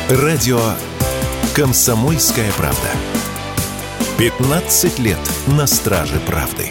Радио «Комсомольская правда». 15 лет на страже правды.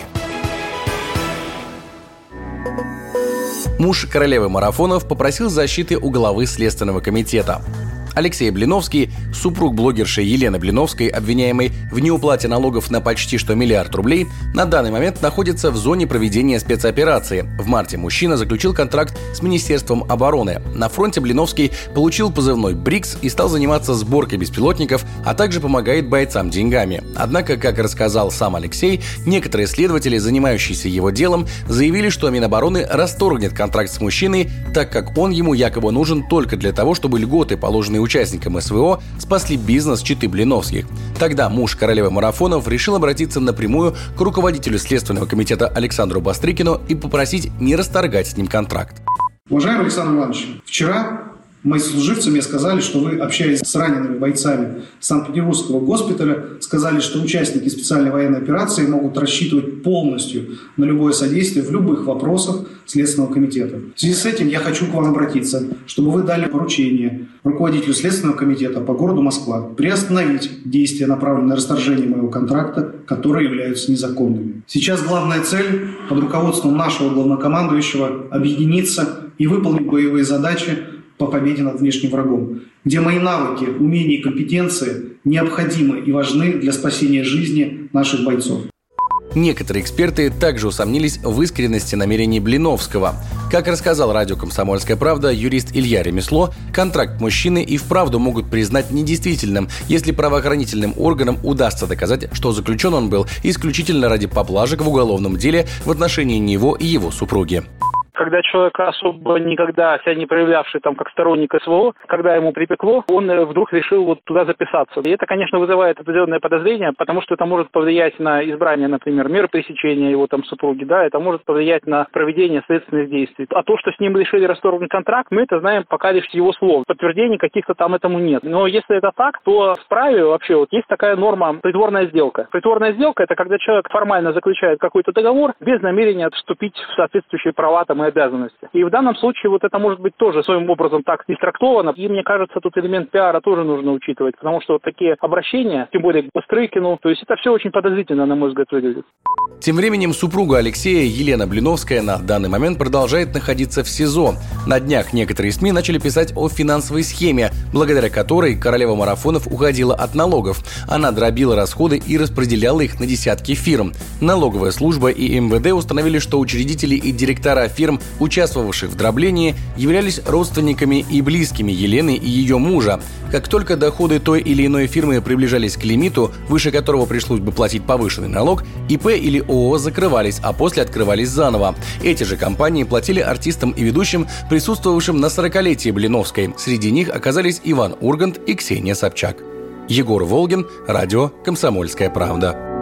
Муж королевы марафонов попросил защиты у главы Следственного комитета. Алексей Блиновский, супруг блогерши Елены Блиновской, обвиняемый в неуплате налогов на почти что миллиард рублей, на данный момент находится в зоне проведения спецоперации. В марте мужчина заключил контракт с Министерством обороны. На фронте Блиновский получил позывной «Брикс» и стал заниматься сборкой беспилотников, а также помогает бойцам деньгами. Однако, как рассказал сам Алексей, некоторые следователи, занимающиеся его делом, заявили, что Минобороны расторгнет контракт с мужчиной, так как он ему якобы нужен только для того, чтобы льготы, положенные участникам СВО, спасли бизнес четы Блиновских. Тогда муж королевы марафонов решил обратиться напрямую к руководителю Следственного комитета Александру Бастрыкину и попросить не расторгать с ним контракт. Уважаемый Александр Иванович, вчера мои сослуживцы мне сказали, что вы, общаясь с ранеными бойцами Санкт-Петербургского госпиталя, сказали, что участники специальной военной операции могут рассчитывать полностью на любое содействие в любых вопросах Следственного комитета. В связи с этим я хочу к вам обратиться, чтобы вы дали поручение руководителю Следственного комитета по городу Москва приостановить действия, направленные на расторжение моего контракта, которые являются незаконными. Сейчас главная цель под руководством нашего главнокомандующего объединиться и выполнить боевые задачи по победе над внешним врагом, где мои навыки, умения и компетенции необходимы и важны для спасения жизни наших бойцов. Некоторые эксперты также усомнились в искренности намерений Блиновского. Как рассказал радио «Комсомольская правда» юрист Илья Ремесло, контракт мужчины и вправду могут признать недействительным, если правоохранительным органам удастся доказать, что заключен он был исключительно ради поблажек в уголовном деле в отношении него и его супруги. Когда человек, особо никогда себя не проявлявший там как сторонник СВО, когда ему припекло, он вдруг решил вот туда записаться. И это, конечно, вызывает определенное подозрение, потому что это может повлиять на избрание, например, меры пресечения его там супруги, да, это может повлиять на проведение следственных действий. А то, что с ним решили расторгнуть контракт, мы это знаем пока лишь с его слов. Подтверждений каких-то там этому нет. Но если это так, то в праве вообще вот есть такая норма притворная сделка. Притворная сделка – это когда человек формально заключает какой-то договор без намерения вступить в соответствующие права там и обязанности. И в данном случае вот это может быть тоже своим образом так истрактовано. И мне кажется, тут элемент пиара тоже нужно учитывать, потому что вот такие обращения, тем более к Бастрыкину, то есть это все очень подозрительно, на мой взгляд, выглядит. Тем временем супруга Алексея, Елена Блиновская, на данный момент продолжает находиться в СИЗО. На днях некоторые СМИ начали писать о финансовой схеме, благодаря которой королева марафонов уходила от налогов. Она дробила расходы и распределяла их на десятки фирм. Налоговая служба и МВД установили, что учредители и директора фирм, участвовавших в дроблении, являлись родственниками и близкими Елены и ее мужа. Как только доходы той или иной фирмы приближались к лимиту, выше которого пришлось бы платить повышенный налог, ИП или ООО закрывались, а после открывались заново. Эти же компании платили артистам и ведущим, присутствовавшим на 40-летии Блиновской. Среди них оказались Иван Ургант и Ксения Собчак. Егор Волгин, радио «Комсомольская правда».